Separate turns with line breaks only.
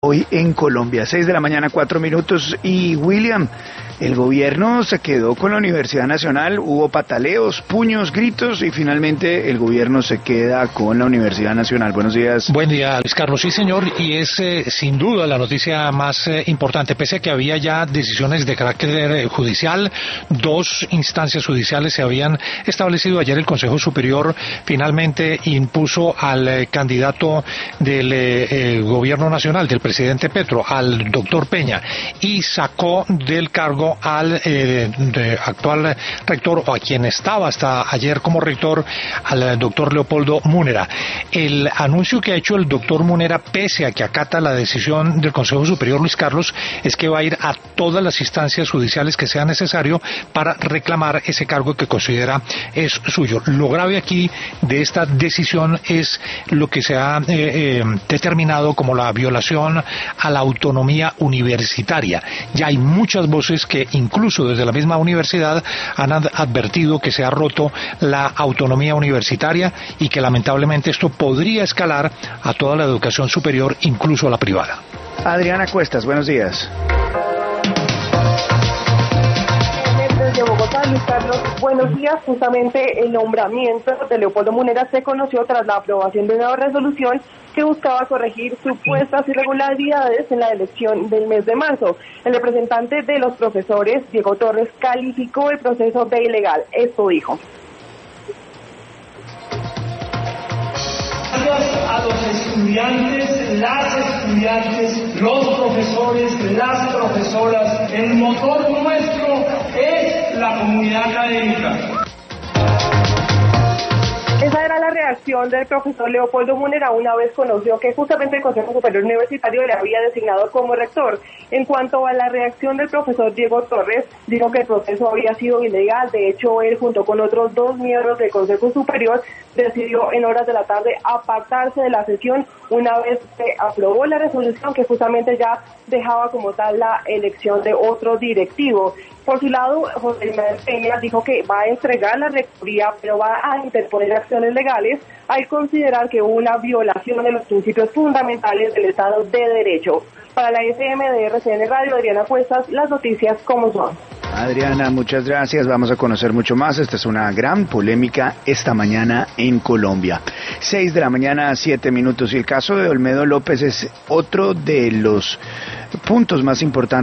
hoy en Colombia. 6 de la mañana, 4 minutos. Y William, el gobierno se quedó con la Universidad Nacional, hubo pataleos, puños, gritos y finalmente el gobierno se queda con la Universidad Nacional. Buenos días.
Buen día, Luis Carlos. Sí, señor, y es sin duda la noticia más importante, pese a que había ya decisiones de carácter judicial. 2 instancias judiciales se habían establecido. Ayer el Consejo Superior finalmente impuso al candidato del gobierno nacional, del presidente Petro, al doctor Peña, y sacó del cargo al actual rector, o a quien estaba hasta ayer como rector, al doctor Leopoldo Múnera. El anuncio que ha hecho el doctor Múnera, pese a que acata la decisión del Consejo Superior, Luis Carlos, es que va a ir a todas las instancias judiciales que sea necesario para reclamar ese cargo que considera es suyo. Lo grave aquí de esta decisión es lo que se ha determinado como la violación a la autonomía universitaria. Ya hay muchas voces que incluso desde la misma universidad han advertido que se ha roto la autonomía universitaria y que lamentablemente esto podría escalar a toda la educación superior, incluso a la privada.
Adriana Cuestas, buenos días.
De Bogotá, Luis Carlos, buenos días. Justamente el nombramiento de Leopoldo Múnera se conoció tras la aprobación de una resolución que buscaba corregir supuestas irregularidades en la elección del mes de marzo. El representante de los profesores, Diego Torres, calificó el proceso de ilegal. Esto dijo.
Gracias a los estudiantes, las estudiantes, los profesores, las profesoras, el motor nuestro es la comunidad académica.
Esa era la reacción del profesor Leopoldo Múnera una vez conoció que justamente el Consejo Superior Universitario le había designado como rector. En cuanto a la reacción del profesor Diego Torres, dijo que el proceso había sido ilegal. De hecho, él junto con otros 2 miembros del Consejo Superior decidió en horas de la tarde apartarse de la sesión una vez se aprobó la resolución que justamente ya dejaba como tal la elección de otro directivo. Por su lado, José Manuel Peña dijo que va a entregar la rectoría, pero va a interponer acciones legales al considerar que hubo una violación de los principios fundamentales del Estado de Derecho. Para la FM de RCN Radio, Adriana Cuestas, las noticias como son.
Adriana, muchas gracias. Vamos a conocer mucho más. Esta es una gran polémica esta mañana en Colombia. 6 de la mañana, 7 minutos. Y el caso de Olmedo López es otro de los puntos más importantes